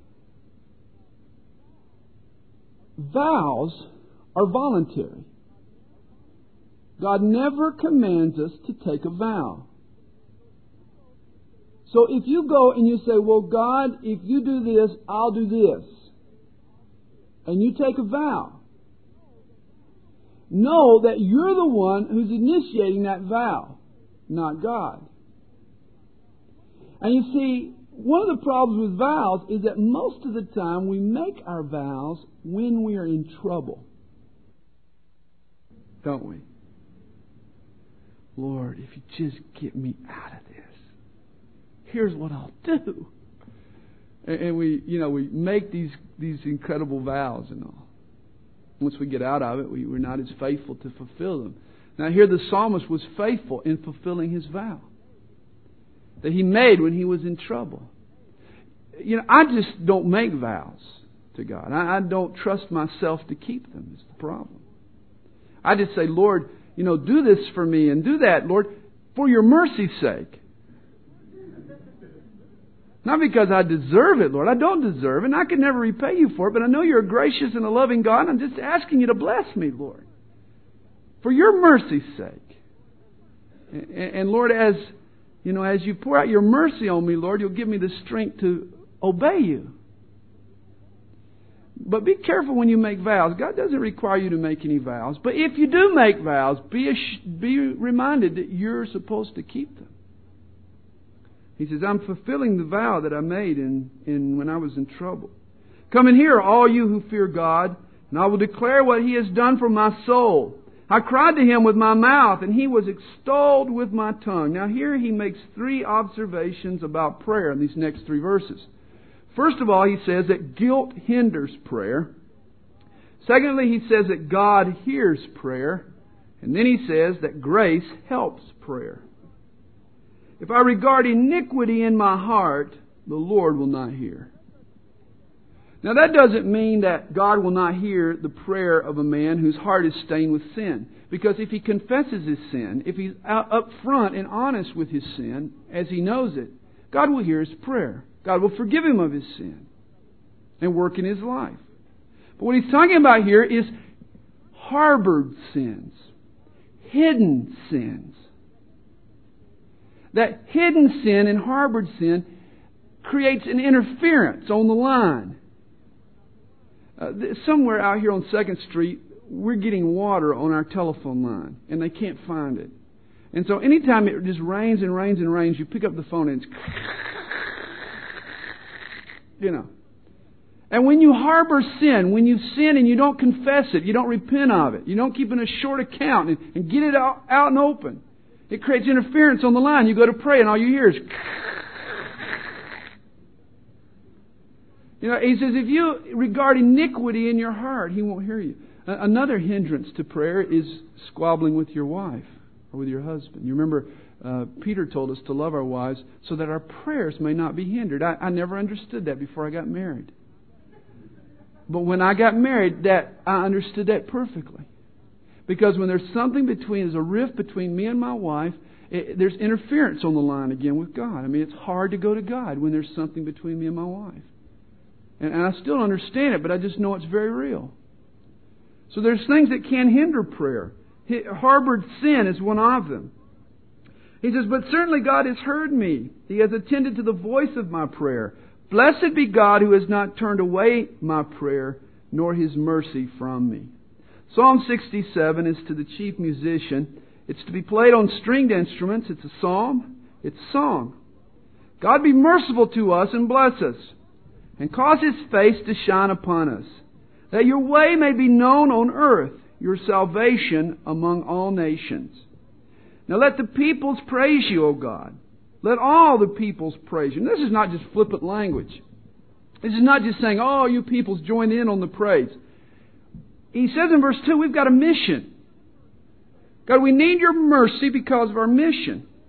vows are voluntary. God never commands us to take a vow. So if you go and you say, well, God, if you do this, I'll do this, and you take a vow, know that you're the one who's initiating that vow, not God. And you see, one of the problems with vows is that most of the time we make our vows when we are in trouble. Don't we? Lord, if you just get me out of this, here's what I'll do. And, and we, you know, we make these, these incredible vows and all. Once we get out of it, we, we're not as faithful to fulfill them. Now here the psalmist was faithful in fulfilling his vow that he made when he was in trouble. You know, I just don't make vows to God. I, I don't trust myself to keep them. It's the problem. I just say, Lord, you know, do this for me and do that, Lord, for your mercy's sake. Not because I deserve it, Lord. I don't deserve it, and I can never repay you for it, but I know you're a gracious and a loving God, and I'm just asking you to bless me, Lord, for your mercy's sake. And, and Lord, as you know, as you pour out your mercy on me, Lord, you'll give me the strength to obey you. But be careful when you make vows. God doesn't require you to make any vows. But if you do make vows, be be reminded that you're supposed to keep them. He says, I'm fulfilling the vow that I made in, in when I was in trouble. Come and hear, all you who fear God, and I will declare what He has done for my soul. I cried to Him with my mouth, and He was extolled with my tongue. Now here he makes three observations about prayer in these next three verses. First of all, he says that guilt hinders prayer. Secondly, he says that God hears prayer. And then he says that grace helps prayer. If I regard iniquity in my heart, the Lord will not hear. Now that doesn't mean that God will not hear the prayer of a man whose heart is stained with sin. Because if he confesses his sin, if he's out up front and honest with his sin, as he knows it, God will hear his prayer. God will forgive him of his sin and work in his life. But what he's talking about here is harbored sins, hidden sins. That hidden sin and harbored sin creates an interference on the line. Uh, somewhere out here on second Street, we're getting water on our telephone line, and they can't find it. And so anytime it just rains and rains and rains, you pick up the phone and it's, you know. And when you harbor sin, when you sin and you don't confess it, you don't repent of it, you don't keep in a short account and, and get it out, out and open, it creates interference on the line. You go to pray and all you hear is... You know, he says, if you regard iniquity in your heart, He won't hear you. Another hindrance to prayer is squabbling with your wife or with your husband. You remember uh, Peter told us to love our wives so that our prayers may not be hindered. I, I never understood that before I got married. But when I got married, that I understood that perfectly. Because when there's something between, there's a rift between me and my wife, it, there's interference on the line again with God. I mean, it's hard to go to God when there's something between me and my wife. And, and I still don't understand it, but I just know it's very real. So there's things that can hinder prayer. Harbored sin is one of them. He says, but certainly God has heard me. He has attended to the voice of my prayer. Blessed be God who has not turned away my prayer, nor His mercy from me. Psalm sixty-seven is to the chief musician. It's to be played on stringed instruments. It's a psalm. It's song. God be merciful to us and bless us, and cause His face to shine upon us, that your way may be known on earth, your salvation among all nations. Now let the peoples praise you, O God. Let all the peoples praise you. And this is not just flippant language. This is not just saying, oh, you peoples join in on the praise. He says in verse two, we've got a mission. God, we need your mercy because of our mission.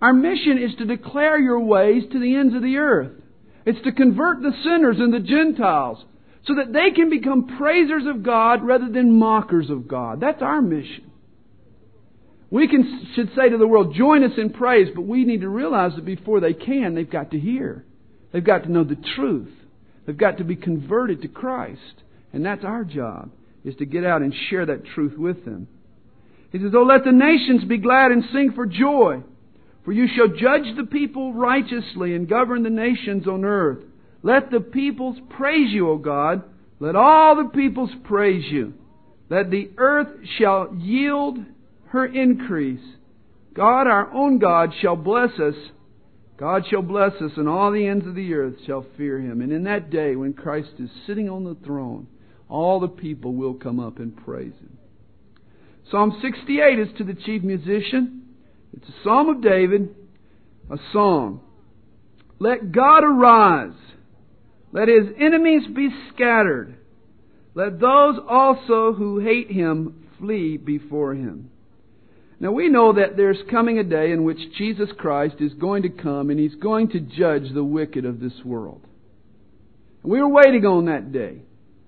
Our mission is to declare your ways to the ends of the earth. It's to convert the sinners and the Gentiles so that they can become praisers of God rather than mockers of God. That's our mission. We can, should say to the world, join us in praise, but we need to realize that before they can, they've got to hear. They've got to know the truth. They've got to be converted to Christ. And that's our job, is to get out and share that truth with them. He says, "Oh, let the nations be glad and sing for joy. For you shall judge the people righteously and govern the nations on earth. Let the peoples praise you, O God. Let all the peoples praise you. Let the earth shall yield her increase. God, our own God, shall bless us. God shall bless us, and all the ends of the earth shall fear Him." And in that day, when Christ is sitting on the throne, all the people will come up and praise Him. Psalm sixty-eight is to the chief musician. It's a psalm of David, a song. "Let God arise. Let His enemies be scattered. Let those also who hate Him flee before Him." Now we know that there's coming a day in which Jesus Christ is going to come and He's going to judge the wicked of this world. And we are waiting on that day.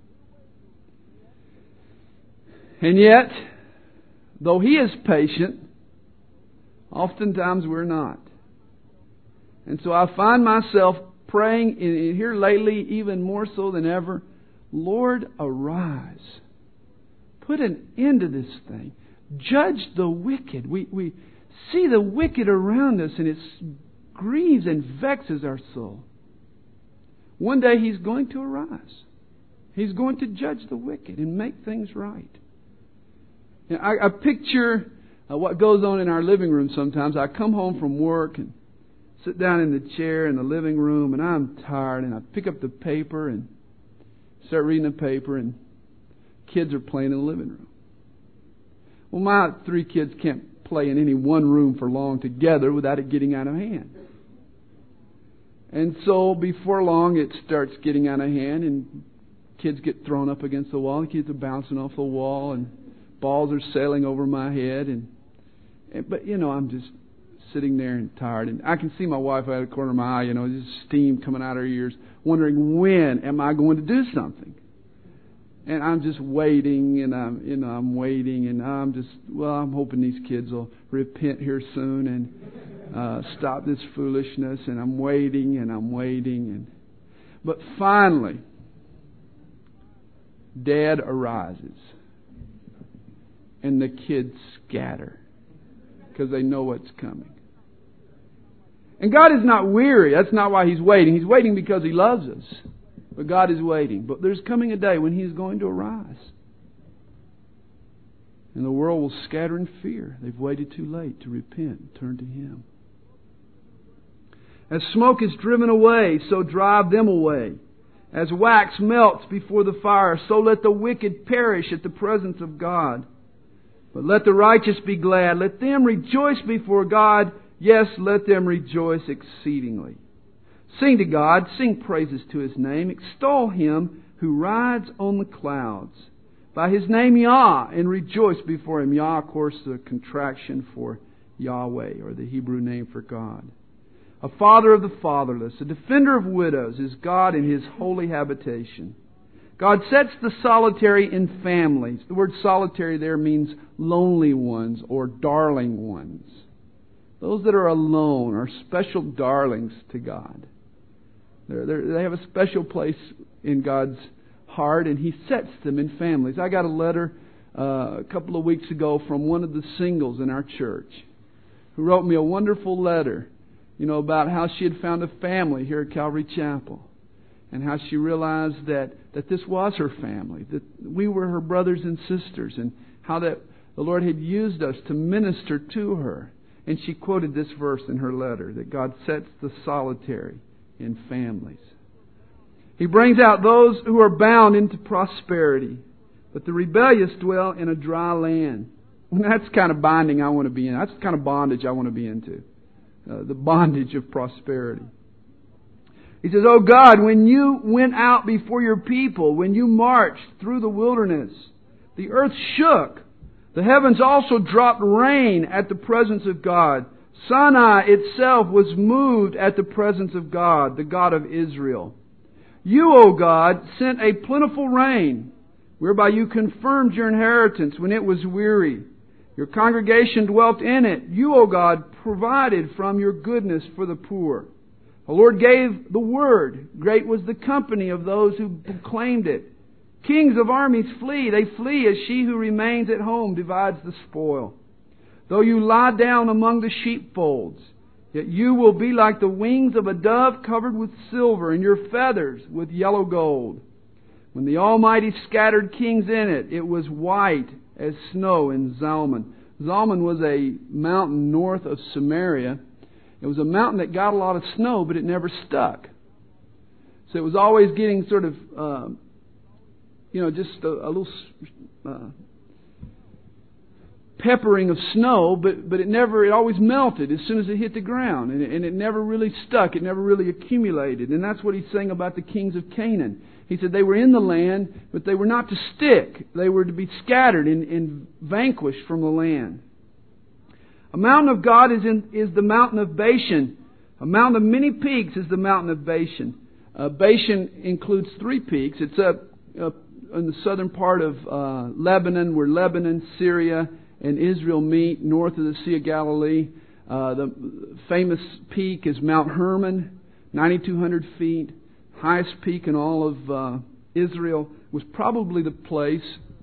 And yet, though He is patient, oftentimes we're not. And so I find myself praying in here lately, even more so than ever, "Lord, arise. Put an end to this thing. Judge the wicked." We, we see the wicked around us, and it grieves and vexes our soul. One day He's going to arise. He's going to judge the wicked and make things right. And I, I picture uh, what goes on in our living room sometimes. I come home from work and sit down in the chair in the living room, and I'm tired, and I pick up the paper and start reading the paper, and kids are playing in the living room. Well, my three kids can't play in any one room for long together without it getting out of hand. And so before long it starts getting out of hand, and kids get thrown up against the wall, and kids are bouncing off the wall, and balls are sailing over my head. And, and but, you know, I'm just sitting there and tired. And I can see my wife out of the corner of my eye, you know, just steam coming out of her ears, wondering, when am I going to do something? And I'm just waiting, and I'm, you know, I'm waiting, and I'm just, well, I'm hoping these kids will repent here soon and uh, stop this foolishness. And I'm waiting, and I'm waiting, and but finally, Dad arises, and the kids scatter because they know what's coming. And God is not weary. That's not why He's waiting. He's waiting because He loves us. But God is waiting. But there's coming a day when He is going to arise. And the world will scatter in fear. They've waited too late to repent and turn to Him. As smoke is driven away, so drive them away. As wax melts before the fire, so let the wicked perish at the presence of God. But let the righteous be glad. Let them rejoice before God. Yes, let them rejoice exceedingly. Sing to God, sing praises to His name. Extol Him who rides on the clouds. By His name Yah, and rejoice before Him. Yah, of course, the contraction for Yahweh, or the Hebrew name for God. A father of the fatherless, a defender of widows, is God in His holy habitation. God sets the solitary in families. The word solitary there means lonely ones or darling ones. Those that are alone are special darlings to God. They're, they're, they have a special place in God's heart, and He sets them in families. I got a letter uh, a couple of weeks ago from one of the singles in our church who wrote me a wonderful letter, you know, about how she had found a family here at Calvary Chapel, and how she realized that, that this was her family, that we were her brothers and sisters, and how that the Lord had used us to minister to her. And she quoted this verse in her letter, that God sets the solitary in families. He brings out those who are bound into prosperity, but the rebellious dwell in a dry land. And that's the kind of binding I want to be in. That's the kind of bondage I want to be into. Uh, the bondage of prosperity. He says, "Oh God, when you went out before your people, when you marched through the wilderness, the earth shook. The heavens also dropped rain at the presence of God. Sinai itself was moved at the presence of God, the God of Israel. You, O God, sent a plentiful rain, whereby you confirmed your inheritance when it was weary. Your congregation dwelt in it. You, O God, provided from your goodness for the poor. The Lord gave the word. Great was the company of those who proclaimed it. Kings of armies flee. They flee as she who remains at home divides the spoil. Though you lie down among the sheepfolds, yet you will be like the wings of a dove covered with silver, and your feathers with yellow gold. When the Almighty scattered kings in it, it was white as snow in Zalman. Zalman was a mountain north of Samaria. It was a mountain that got a lot of snow, but it never stuck. So it was always getting sort of, uh, you know, just a, a little uh, peppering of snow, but, but it never, it always melted as soon as it hit the ground. And it, and it never really stuck. It never really accumulated. And that's what he's saying about the kings of Canaan. He said they were in the land, but they were not to stick. They were to be scattered and, and vanquished from the land. A mountain of God is in, is the mountain of Bashan. A mountain of many peaks is the mountain of Bashan. Uh, Bashan includes three peaks. It's up, up in the southern part of uh, Lebanon, where Lebanon, Syria, and Israel meet, north of the Sea of Galilee. Uh, the famous peak is Mount Hermon, ninety-two hundred feet. Highest peak in all of uh, Israel. Was probably the place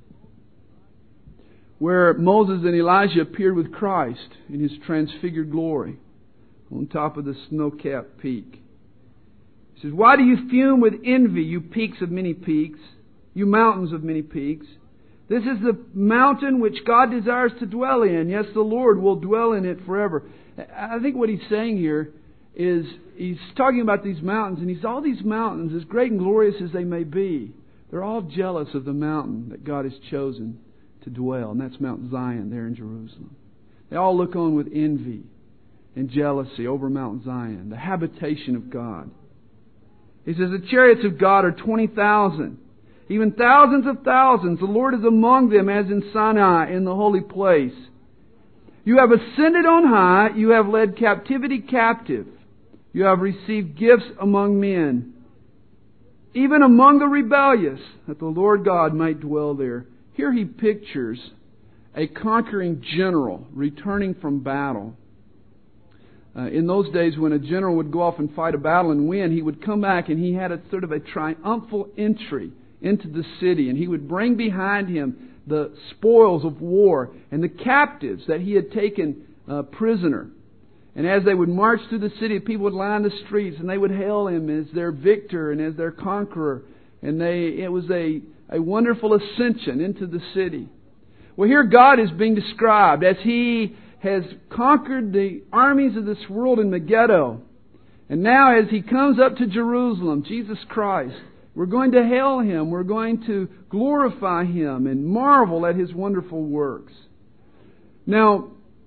where Moses and Elijah appeared with Christ in His transfigured glory on top of the snow-capped peak. He says, why do you fume with envy, you peaks of many peaks, you mountains of many peaks? This is the mountain which God desires to dwell in. Yes, the Lord will dwell in it forever. I think what He's saying here is He's talking about these mountains, and He's all these mountains, as great and glorious as they may be, they're all jealous of the mountain that God has chosen to dwell, and that's Mount Zion there in Jerusalem. They all look on with envy and jealousy over Mount Zion, the habitation of God. He says the chariots of God are twenty thousand, even thousands of thousands. The Lord is among them as in Sinai in the holy place. You have ascended on high, you have led captivity captive. You have received gifts among men, even among the rebellious, that the Lord God might dwell there. Here he pictures a conquering general returning from battle. Uh, in those days, when a general would go off and fight a battle and win, he would come back and he had a sort of a triumphal entry into the city, and he would bring behind him the spoils of war and the captives that he had taken uh, prisoner. And as they would march through the city, people would line the streets and they would hail him as their victor and as their conqueror. And they it was a, a wonderful ascension into the city. Well, here God is being described as He has conquered the armies of this world in Megiddo. And now as He comes up to Jerusalem, Jesus Christ, we're going to hail Him. We're going to glorify Him and marvel at His wonderful works. Now,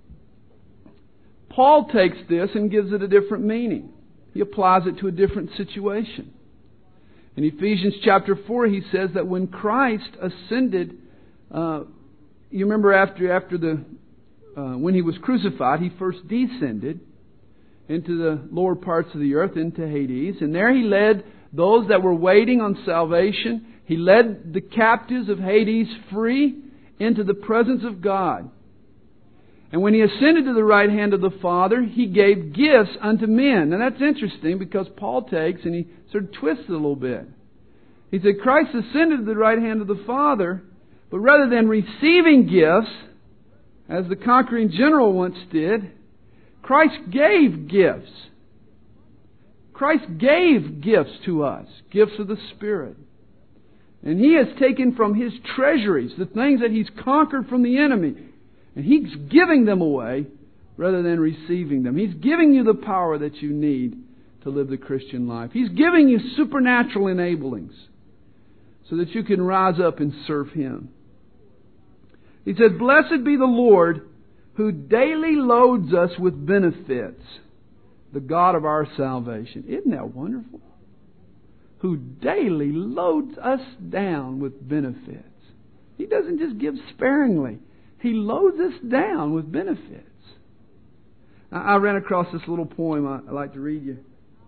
Paul takes this and gives it a different meaning. He applies it to a different situation. In Ephesians chapter four, he says that when Christ ascended, uh, you remember after after the uh, when He was crucified, He first descended into the lower parts of the earth, into Hades, and there He led those that were waiting on salvation. He led the captives of Hades free into the presence of God. And when He ascended to the right hand of the Father, He gave gifts unto men. Now that's interesting because Paul takes and he sort of twists it a little bit. He said Christ ascended to the right hand of the Father, but rather than receiving gifts, as the conquering general once did, Christ gave gifts. Christ gave gifts to us, gifts of the Spirit. And He has taken from His treasuries the things that He's conquered from the enemy, and He's giving them away rather than receiving them. He's giving you the power that you need to live the Christian life. He's giving you supernatural enablings so that you can rise up and serve Him. He said, blessed be the Lord who daily loads us with benefits, the God of our salvation. Isn't that wonderful? Who daily loads us down with benefits. He doesn't just give sparingly. He loads us down with benefits. I ran across this little poem I'd like to read you.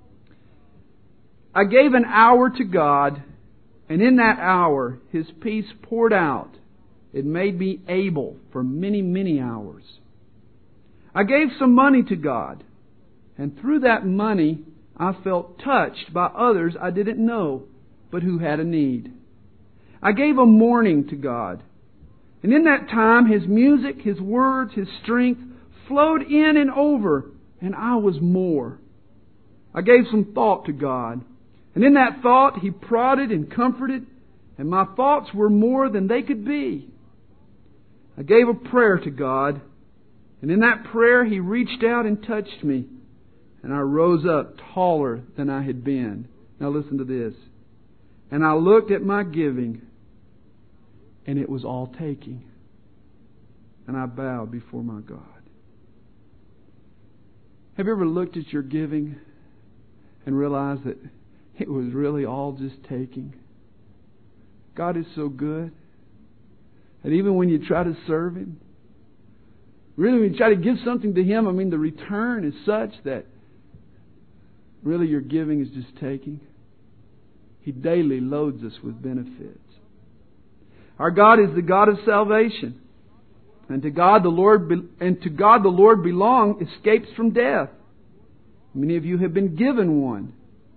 I gave an hour to God, and in that hour His peace poured out. It made me able for many, many hours. I gave some money to God, and through that money I felt touched by others I didn't know, but who had a need. I gave a morning to God, and in that time His music, His words, His strength flowed in and over, and I was more. I gave some thought to God, and in that thought He prodded and comforted, and my thoughts were more than they could be. I gave a prayer to God, and in that prayer He reached out and touched me, and I rose up taller than I had been. Now listen to this. And I looked at my giving, and it was all taking. And I bowed before my God. Have you ever looked at your giving and realized that it was really all just taking? God is so good. And even when you try to serve Him, really when you try to give something to Him, I mean the return is such that really your giving is just taking. He daily loads us with benefits. Our God is the God of salvation. And to God the Lord be, and to God the Lord belong escapes from death. Many of you have been given one.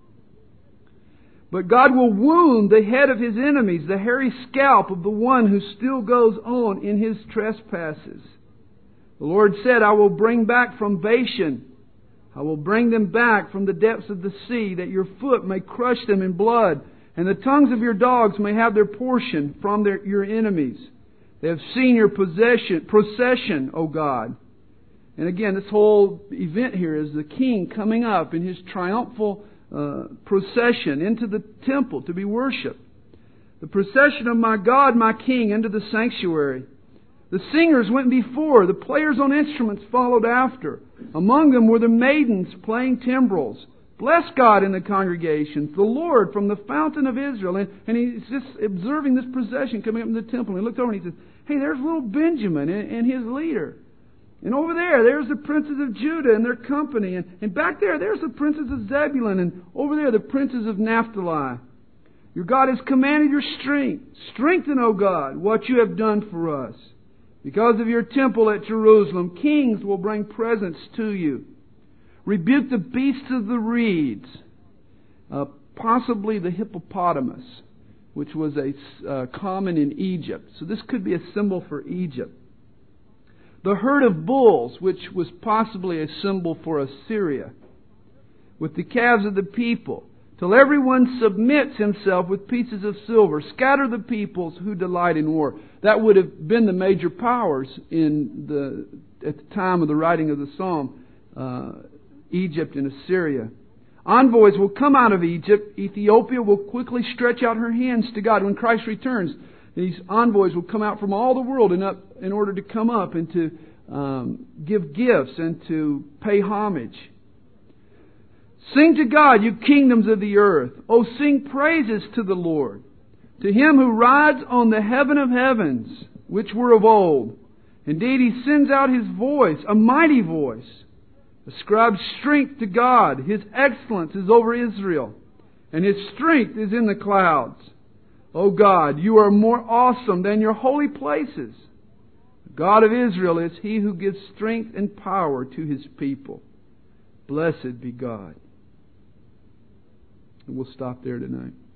But God will wound the head of His enemies, the hairy scalp of the one who still goes on in his trespasses. The Lord said, I will bring back from Bashan. I will bring them back from the depths of the sea, that your foot may crush them in blood, and the tongues of your dogs may have their portion from their, your enemies. They have seen your possession, procession, O God. And again, this whole event here is the king coming up in his triumphal uh, procession into the temple to be worshipped. The procession of my God, my King, into the sanctuary. The singers went before. The players on instruments followed after. Among them were the maidens playing timbrels. Bless God in the congregations, the Lord from the fountain of Israel. And, and he's just observing this procession coming up in the temple. And he looked over and he said, hey, there's little Benjamin and, and his leader. And over there, there's the princes of Judah and their company. And, and back there, there's the princes of Zebulun. And over there, the princes of Naphtali. Your God has commanded your strength. Strengthen, O God, what you have done for us. Because of your temple at Jerusalem, kings will bring presents to you. Rebuke the beasts of the reeds, uh, possibly the hippopotamus, which was a uh, common in Egypt. So this could be a symbol for Egypt. The herd of bulls, which was possibly a symbol for Assyria. With the calves of the people, till everyone submits himself with pieces of silver. Scatter the peoples who delight in war. That would have been the major powers in the at the time of the writing of the Psalm. Uh, Egypt and Assyria. Envoys will come out of Egypt. Ethiopia will quickly stretch out her hands to God. When Christ returns, these envoys will come out from all the world in, up, in order to come up and to um, give gifts and to pay homage. Sing to God, you kingdoms of the earth. Oh, sing praises to the Lord. To Him who rides on the heaven of heavens, which were of old. Indeed, He sends out His voice, a mighty voice. Ascribe strength to God. His excellence is over Israel, and His strength is in the clouds. O God, you are more awesome than your holy places. The God of Israel is He who gives strength and power to His people. Blessed be God. And we'll stop there tonight.